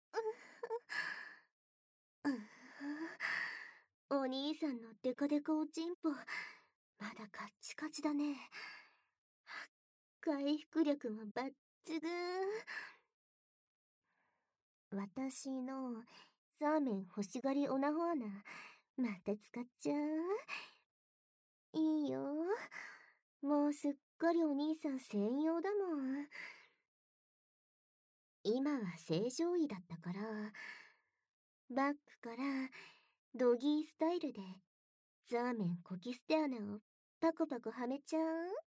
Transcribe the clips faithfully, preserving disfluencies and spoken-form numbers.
お兄さんのデカデカおちんぽ、まだカッチカチだね。回復力もバッツグー。私のザーメン欲しがりオナホアナ、また使っちゃう？いいよ。もうすっかりお兄さん専用だもん。今は正常位だったから、バックからドギースタイルでザーメンコキ捨て穴をパコパコはめちゃう？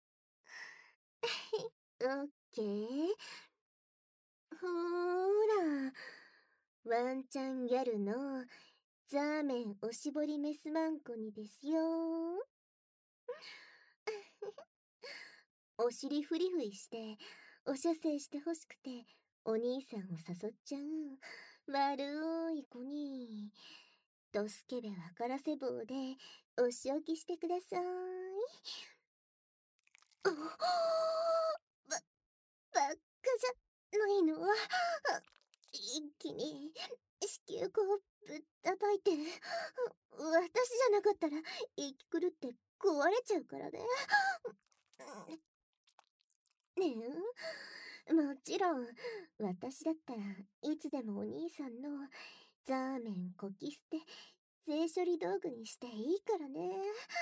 オッケー。ほーら、ワンチャンギャルのザーメンおしぼりメスマンコにですよ。お尻フリフリしてお射精してほしくてお兄さんを誘っちゃう悪い子に、ドスケベわからせ棒でお仕置きしてください。ば、ばっかじゃないの？一気に子宮口ぶったたいて、私じゃなかったら息狂って壊れちゃうからね。ねえ、もちろん私だったらいつでもお兄さんのザーメンコキ捨て性処理道具にしていいからね。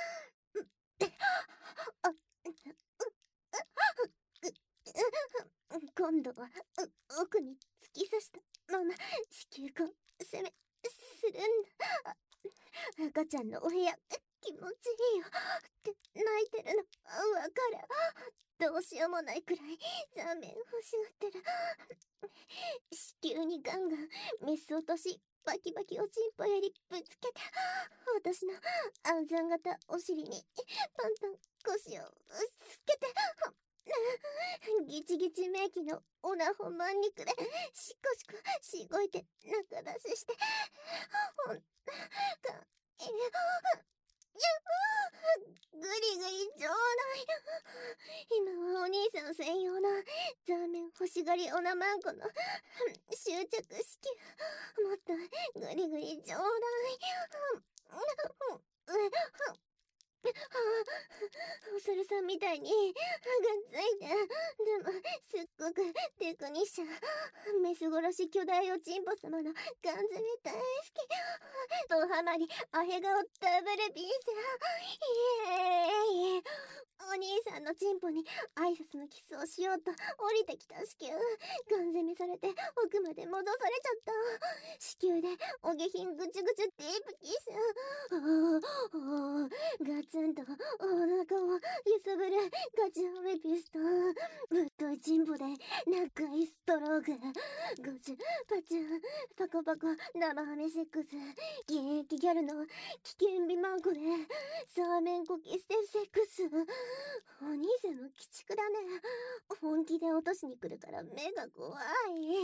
今度は奥に突き刺したまま子宮口攻めするんだ。赤ちゃんのお部屋気持ちいいよって泣いてるのわかる。どうしようもないくらいザーメン欲しがってる。子宮にガンガンメス落としバキバキおちんぽよりぶつけて、私の暗算型お尻にパンパン腰をつけて、ギチギチメイキのオナホマン肉でシコシコしごいて中出しして、ほんかえグリグリちょうだい。今はお兄さん専用のザーメン欲しがりオナマンコの執着式。もっとグリグリちょうだい。お猿さんみたいに歯がついて、でもすっごくテクニシャン、メス殺し巨大おちんぽ様の缶詰大好き。ドハマりアヘ顔ダブルビース。イエーイ。お兄さんのチンポに挨拶のキスをしようと降りてきた子宮、ガン攻めされて奥まで戻されちゃった。子宮でお下品ぐちゅぐちゅディープキス。ああ、ガツンとお腹を揺さぶるガチハメピスト。ぶっといチンポで長いストローク。ゴチュパチュンパコパコ生ハメセックス。現役ギャルの危険美マンコでサーメンコキ捨てセックス。お兄さんも鬼畜だね。本気で落としに来るから目が怖い。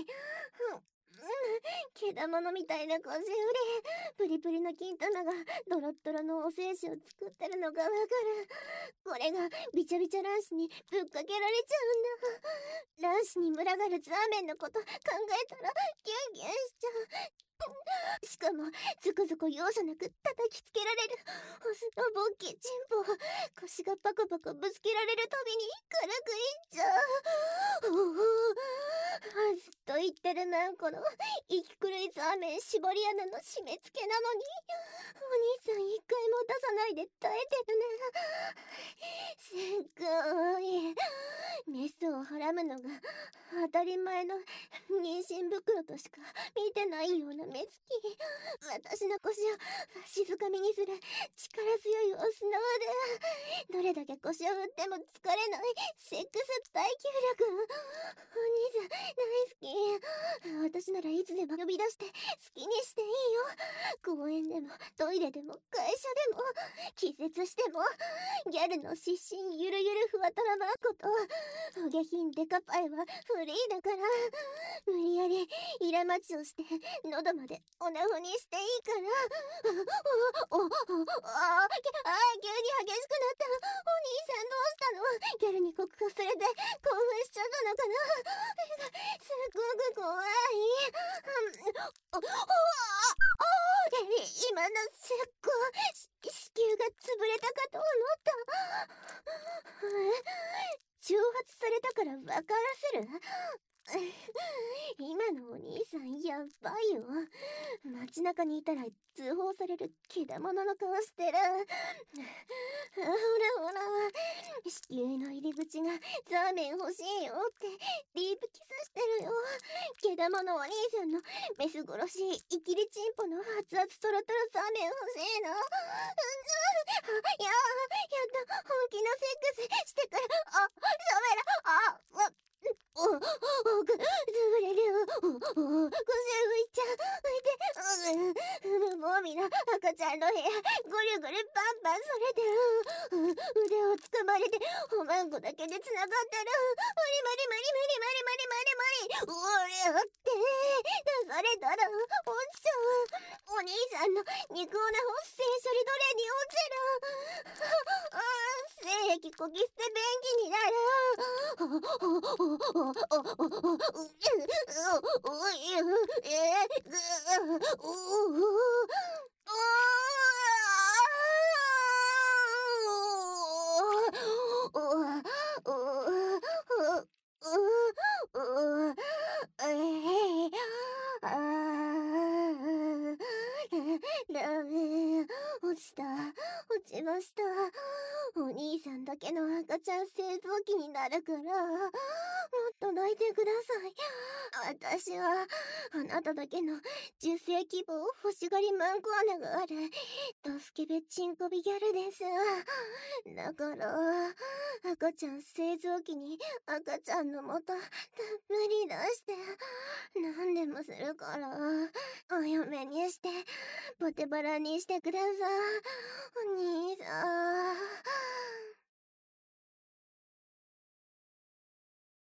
けだものみたいな腰振り、プリプリの金玉がドロッドロのお精子を作ってるのがわかる。これがビチャビチャ卵子にぶっかけられちゃうんだ。卵子に群がるザーメンのこと考えたらギュンギュンしちゃう。しかもずこずこ容赦なく叩きつけられるオスのボッキーチンポ。腰がパコパコぶつけられるたびに軽くいっちゃう。おお、ずっと言ってるマンコの息狂いザーメン絞り穴の締め付けなのに、お兄さん一回も出さないで耐えてるね。すっごい。メスをはらむのが当たり前の妊娠袋としか見てないような目つき。私の腰を静かみにする力強いオスの腕。どれだけ腰を振っても疲れないセックス耐久力。お兄さん大好き。私ならいつでも呼び出して好きにしていいよ。公園でもトイレでも会社でも気絶してもギャルの失神ゆるゆるふわとらまんことお下品デカパイはフリーだから、無理やりイラ待ちをして喉までオナホにしていいから。おおおおあー急に激しくなった。お兄さんどうしたの？ギャルに告白されて興奮しちゃったのかな。すっごく怖い。あ、お、お、今のすっごい子宮が潰れたかと思った。挑発されたから分からせる？今のお兄さんやばいよ。街中にいたら通報されるけだものの顔してる。ほらほら、子宮の入り口がザーメン欲しいよってディープキスしてるよ。けだものお兄さんのメス殺しイキリチンポの熱々トロトロザーメン欲しいの。いや、やっと本気のセックスしてから、あ、ダメだ、あ、あ、お、お、く、潰れるよ。お、お、腰浮いちゃう。浮いて、う、もみの赤ちゃんの部屋、ぐるぐるパンパンされてる。う、腕をつかまれて、おまんこだけで繋がってる。無理無理無理無理無理無理無理無理。俺って出されたら落ちちゃう。お兄さんの肉おな発生処理奴隷に落ちる。あ、精液こぎ捨て便器になる。お、お、お、お、お、お、お、お、お、お、お、ダメ、落ちた、落ちました。お兄さんだけの赤ちゃん製造機になるから、もっと泣いてください。私はあなただけの受精希望欲しがりマンコアナがあるドスケベチンコビギャルです。だから赤ちゃん製造機に赤ちゃんのもとたっぷり出して何でもするから、お嫁にしてポテバラにしてください、お兄さん。